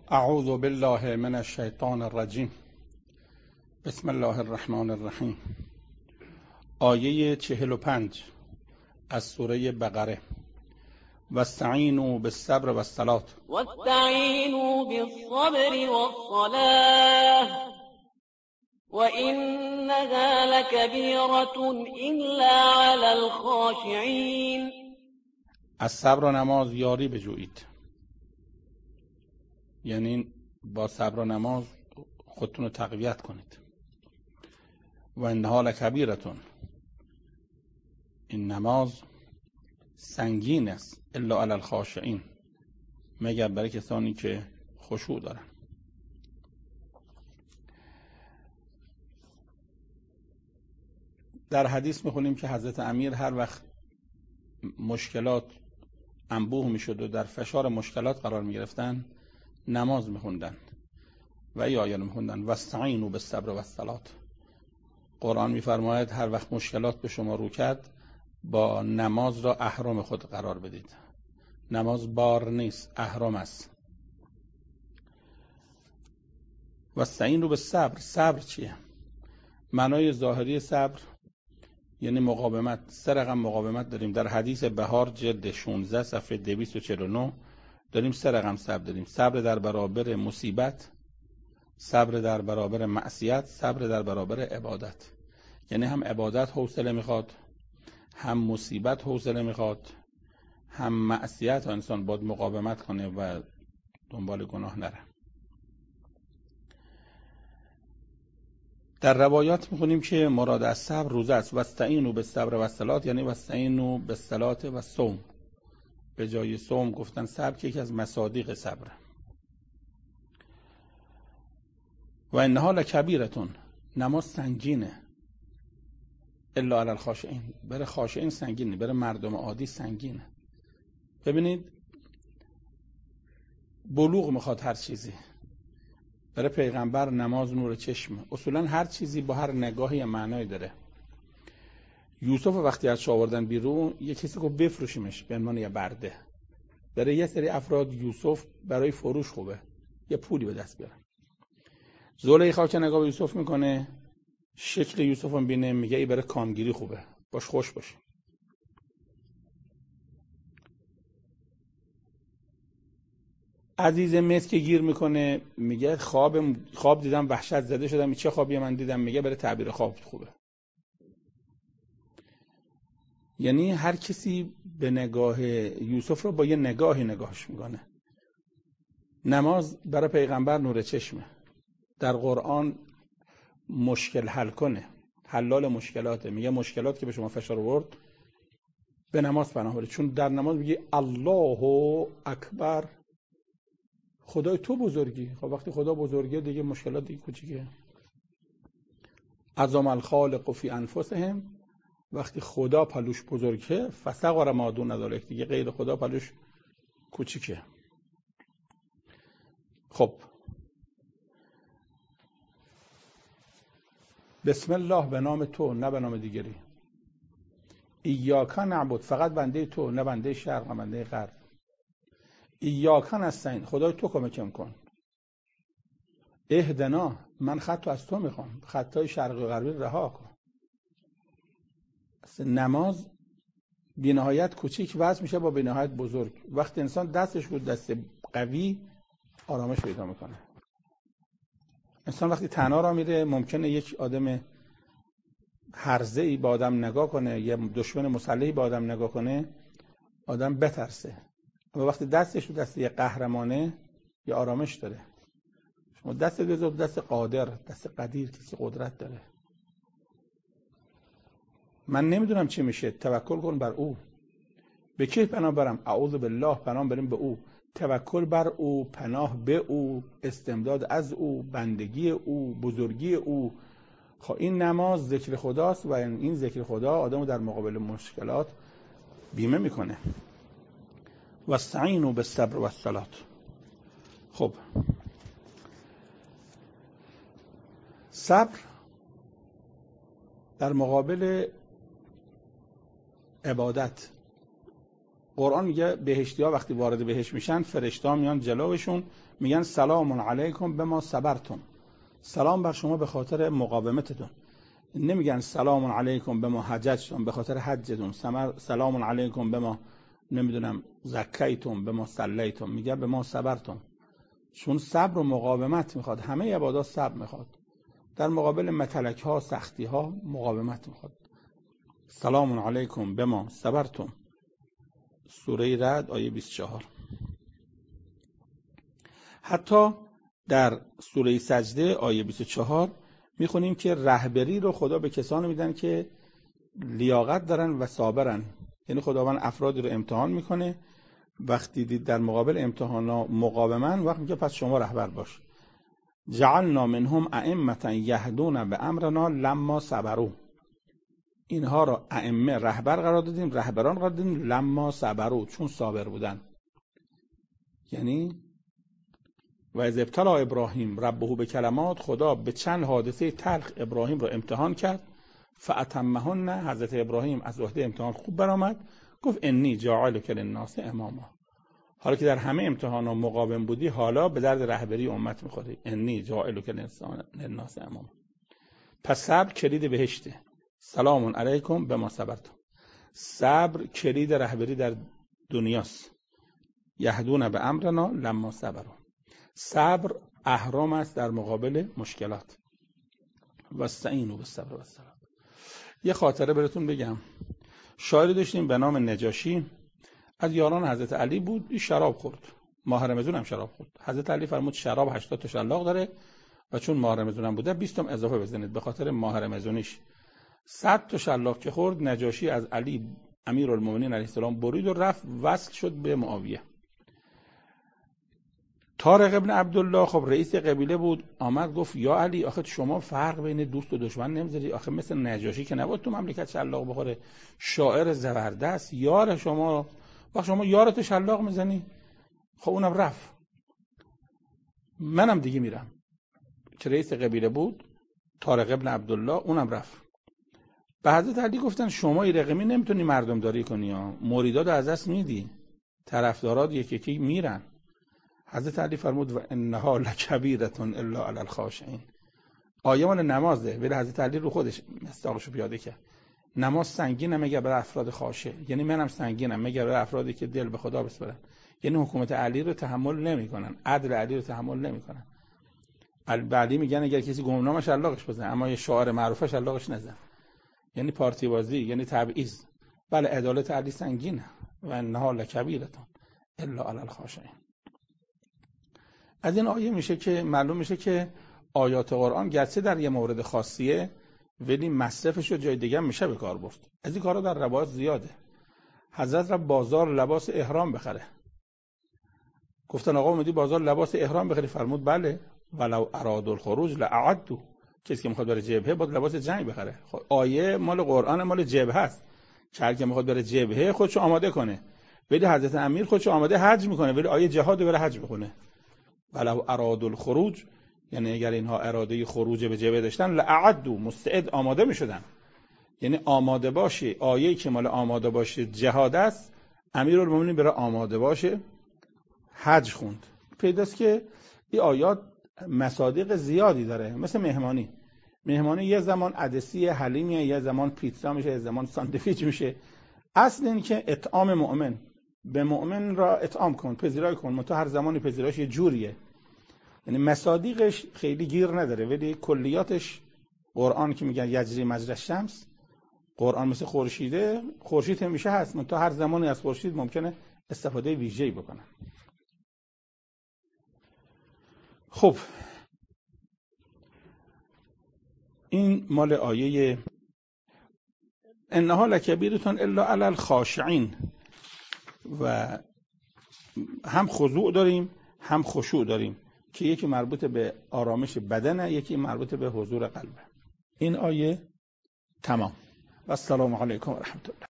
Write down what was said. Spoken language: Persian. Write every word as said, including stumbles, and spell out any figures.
اعوذ بالله من الشیطان الرجیم. بسم الله الرحمن الرحیم. آیه چهل و پنج از سوره بقره. واستعینوا بالصبر والصلاة واستعینوا بالصبر والصلاة وإنها لكبيرة إلا على الخاشعين. از صبر و نماز یاری بجویید، یعنی با صبر و نماز خودتون رو تقویت کنید. و انها لکبیرة، این نماز سنگین است، الا علی الخاشعین، مگر برای کسانی که خشوع دارن. در حدیث میخونیم که حضرت امیر هر وقت مشکلات انبوه میشد و در فشار مشکلات قرار میگرفتن نماز میخوندن و ای آیه میخوندن واستعینوا بالصبر والصلاة. قرآن میفرماید هر وقت مشکلات به شما رو کرد با نماز را اهرم خود قرار بدید. نماز بار نیست، اهرم است. واستعینوا بالصبر، صبر چیه؟ معنای ظاهری صبر یعنی مقاومت. سه رقم مقاومت داریم در حدیث بهار جلد شانزده صفحه دویست و چهل و نه. داریم سه رقم صبر داریم: صبر در برابر مصیبت، صبر در برابر معصیت، صبر در برابر عبادت. یعنی هم عبادت حوصله میخواد، هم مصیبت حوصله میخواد، هم معصیت ها انسان باید مقاومت کنه و دنبال گناه نره. در روایات میخونیم که مراد از صبر روزه است. واستعینوا بالصبر والصلاة یعنی واستعینوا بالصلاة والصوم. به جای صوم گفتن صبر که یکی از مصادیق صبره. و انها لکبیرة، نماز سنگینه، الا علی الخاشعین، برای خاشعین سنگینه، برای مردم عادی سنگینه. ببینید بلوغ میخواد هر چیزی. برای پیغمبر نماز نور چشمه. اصولا هر چیزی با هر نگاهی معنایی داره. یوسف وقتی از آوردن بیرون یه کسی گفت بفروشیمش به عنوان یه برده. برای یه سری افراد یوسف برای فروش خوبه، یه پولی به دست بیارن. زلیخا که نگاه به یوسف میکنه، شکل یوسف هم بینه، میگه ای برای کامگیری خوبه، باش خوش باشه. عزیز مصر که گیر میکنه میگه خواب خواب دیدم وحشت زده شدم. چه خوابی من دیدم؟ میگه برای تعبیر خواب خوبه. یعنی هر کسی به نگاه یوسف رو با یه نگاهی نگاهش میکنه. نماز برای پیغمبر نور چشمه. در قرآن مشکل حل کنه، حلال مشکلاته. میگه مشکلات که به شما فشار آورد به نماز پناه برید، چون در نماز میگه الله اکبر، خدای تو بزرگی. خب وقتی خدا بزرگه دیگه مشکلات دیگه کوچیکه. عظم الخالق فی انفسهم، وقتی خدا پلوش بزرگه فصغر ما دون ذلک، دیگه غیر خدا پلوش کوچیکه. خب بسم الله، به نام تو نه به نام دیگری. ایاک نعبد، فقط بنده تو نه بنده شرق نه بنده غرب. ایاک نستعین، خدای تو کمکم کن. اهدنا، من خطو از تو میخوام، خطای شرقی و غربی رها کن. نماز بی‌نهایت کوچیک واسه میشه با بی‌نهایت بزرگ. وقتی انسان دستش بود دست قوی، آرامش پیدا میکنه. انسان وقتی تنها را میره ممکنه یک آدم هرزه‌ای با آدم نگاه کنه، یا دشمن مسلحی با آدم نگاه کنه، آدم بترسه. اما وقتی دستش بود دست یک قهرمانه، یه آرامش داره. شما دست بذار دست قادر، دست قدیر، کسی قدرت داره. من نمیدونم چی میشه، توکل کن بر او. به کی پناه برم؟ اعوذ بالله، پناه بریم به او. توکل بر او، پناه به او، استمداد از او، بندگی او، بزرگی او. خب این نماز ذکر خداست و این ذکر خدا آدمو در مقابل مشکلات بیمه میکنه. واستعینوا بالصبر والصلاة. خب صبر در مقابل عبادت قرآن میگه بهشتی‌ها وقتی وارد بهشت میشن فرشته‌ها میان جلوشون میگن سلام علیکم بما صبرتم، سلام بر شما به خاطر مقاومتتون. نمیگن سلام علیکم بما حججتم، به خاطر حجتون. سلام علیکم بما نمیدونم زکیتم، بما صلیتم. میگه به ما صبرتم، چون صبر و مقاومت میخواد. همه عبادات صبر میخواد. در مقابل متلک ها، سختی ها مقاومت میخواد. سلام علیکم بما صبرتم. سوره رعد آیه بیست و چهار. حتی در سوره سجده آیه بیست و چهار میخونیم که رهبری رو خدا به کسانی میدن که لیاقت دارن و صابرن. یعنی خداوند افرادی رو امتحان میکنه، وقتی دید در مقابل امتحانا مقاومن، وقت میگه پس شما رهبر باش. جعلنا منهم ائمة یهدون بامرنا لما صبروا. اینها را ائمه رهبر قرار دادیم، رهبران قرار دادیم لما صبروا، چون صابر بودن. یعنی و از ابتلا ابراهیم ربه به کلمات، خدا به چند حادثه تلخ ابراهیم را امتحان کرد. فاتمهن، حضرت ابراهیم از عهده امتحان خوب برآمد، گفت انی جاعلک للناس اماما. حالا که در همه امتحانا مقاوم بودی، حالا به درد رهبری امت میخوری. انی جاعلک للناس اماما. پس صبر کلید بهشته. سلام علیکم بما صبرتم. صبر کلید رهبری در دنیاست. یهدون به امرنا لما صبروا. صبر اهرام است در مقابل مشکلات. واستعینوا بالصبر والصلاة. یه خاطره براتون بگم. شاعری داشتیم به نام نجاشی، از یاران حضرت علی بود. این شراب خورد، ماه رمضان هم شراب خورد. حضرت علی فرمود شراب هشتاد تا شلاق داره و چون ماه رمضان هم بوده بیست تا اضافه بزنید، به خاطر ماه رمضانیش. صد تا شلاق که خورد، نجاشی از علی امیرالمومنین علیه السلام برید و رفت وصل شد به معاویه. طارق ابن عبدالله خب رئیس قبیله بود، آمد گفت یا علی، آخه شما فرق بین دوست و دشمن نمیذاری؟ آخه مثل نجاشی که نبود تو مملکت شلاق بخوره، شاعر زبردست، یار شما، وقت شما یارت شلاق میزنی؟ خب اونم رفت. منم دیگه میرم. که رئیس قبیله بود طارق ابن عبدالله، اونم رفت. به حضرت علی گفتن شما این رقمی نمیتونی مردم داری کنی ها، مریدات از دست میدی، طرفدارات یکی یکی میرن. حضرت علی فرمود و انها لکبیرة الا علی الخاشعین. آیه مال نمازه، ولی حضرت علی رو خودش مصداقشو پیاده کرد. نماز سنگینه مگر برای افراد خاشع، یعنی منم سنگینم مگر برای افرادی که دل به خدا بسپرن. یعنی حکومت علی رو تحمل نمیکنن، عدل علی رو تحمل نمیکنن. علی میگن اگر کسی گمنامه شلاقش بزن، اما یه شعار معروفه شلاقش نزن. یعنی پارتی بازی، یعنی تبعیض. بله عدالت علی سنگینه. و انها لکبیرة الا علی الخاشعین. از این آیه میشه که معلوم میشه که آیات قرآن گرچه در یه مورد خاصیه، ولی مصرفش رو جای دیگه میشه به کار برد. از این کارا در روایات زیاده. حضرت را بازار لباس احرام بخره. گفتن آقا اومدی بازار لباس احرام بخری؟ فرمود بله. ولو ارادوا الخروج لاعدوا. کسی که میخواد بره جبهه باید لباس جنگ بخره. خب آیه مال قرآن مال جبهه است. که هر کی میخواد بره جبهه خودشو آماده کنه. ولی حضرت امیر خودشو آماده حج میکنه، ولی آیه جهاد بره حج بکنه. ولو ارادوا الخروج، یعنی اگر اینها اراده خروج به جبهه داشتن، لاعدوا، مستعد آماده میشدن. یعنی آماده باشه. آیه‌ای که مال آماده باشه جهاد است، امیرالمومنین بره آماده باشه حج خوند. پیداست که این آیات مصادیق زیادی داره. مثل مهمانی. مهمانی یه زمان عدسی حلیمیه، یه زمان پیتزا میشه، یه زمان ساندویچ میشه. اصل این که اطعام مؤمن، به مؤمن را اطعام کن، پذیرایی کن، منتها هر زمانی پذیرایش یه جوریه. یعنی مصادیقش خیلی گیر نداره، ولی کلیاتش قرآن که میگن یجری مجری الشمس، قرآن مثل خورشیده، خورشید همیشه هست، منتها هر زمانی از خورشید ممکنه استفاده ویژه‌ای بکنن. خب این مال آیه انها لکبیرة الا علی الخاشعین. و هم خضوع داریم هم خشوع داریم که یکی مربوط به آرامش بدنه، یکی مربوط به حضور قلبه. این آیه تمام. و السلام علیکم و رحمت الله.